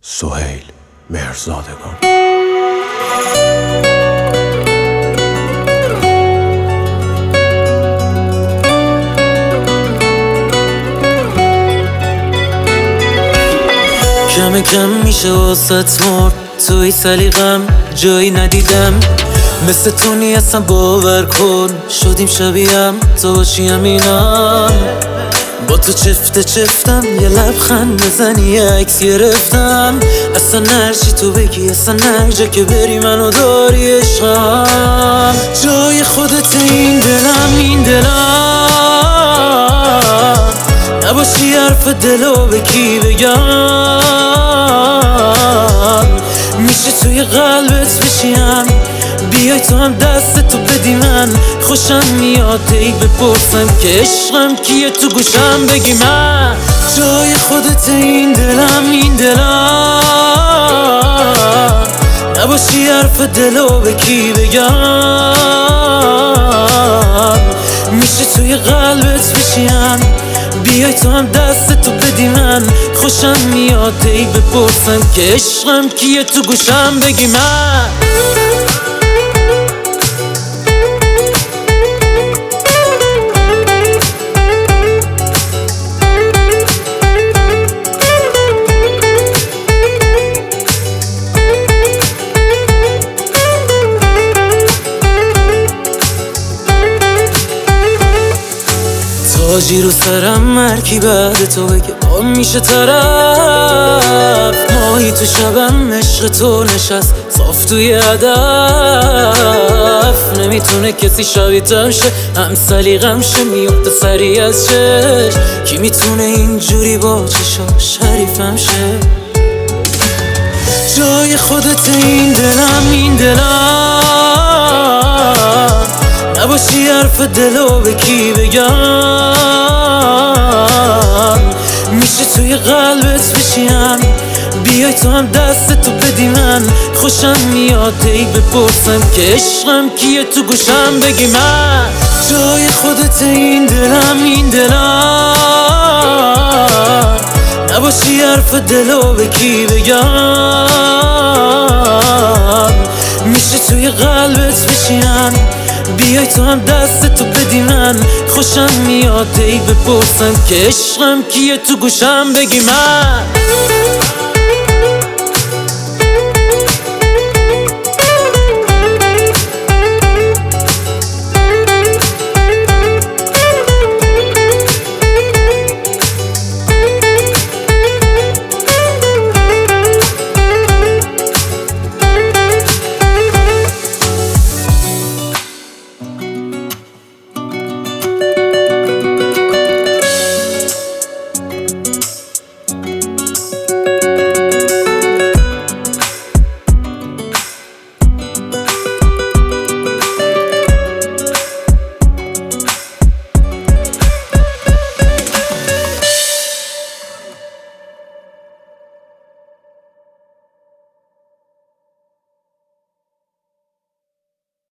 سهیل مهرزادگان. کم کم میشه واسط مرد، توی سلیقم جایی ندیدم مثل تو نیستم، باور کن شدیم شبیهم، تو باشی همینم. با تو چفتم یه لبخند بزنی یه عکس گرفتم، اصلا نرچی تو بگی، اصلا نرجا که بری منو داری عشقم. جای خودت این دلم نباشی حرف دلو به کی بگم، میشه توی قلبت بشیم، بیای تو هم دست تو بدی من، خوشم میاد ای بپرسم که عشقم کیه، تو گوشم بگی من. جای خودت این دلم نباشی حرف دلو به کی بگم، میشه توی قلبت بشیم، بیای تو هم دست تو بدی من، خوشم میاد ای بپرسم که عشقم کیه، تو گوشم بگی من. تاجی رو سرم مرکی بعد تو بگه با میشه طرف، ماهی تو شبم عشق تو نشست صاف توی هدف، نمیتونه کسی شبیه‌تم شه، هم سلیقم شه میفته سری از چش، کی میتونه اینجوری با چشا شریفم شه. جای خودت این دلم نباشی حرف دلو به کی بگم، میشه توی قلبت بشیم، بیای تو هم دست تو بدی من، خوشم میاد ای بپرسم که عشقم کیه، تو گوشم بگی من. جای خودت این دلم نباشی حرف دلو به کی بگم، میشه توی قلبت بشیم، بیای تو هم دست تو بدی من، خوشم میاد ای بپرسم که عشقم کیه، تو گوشم بگی من.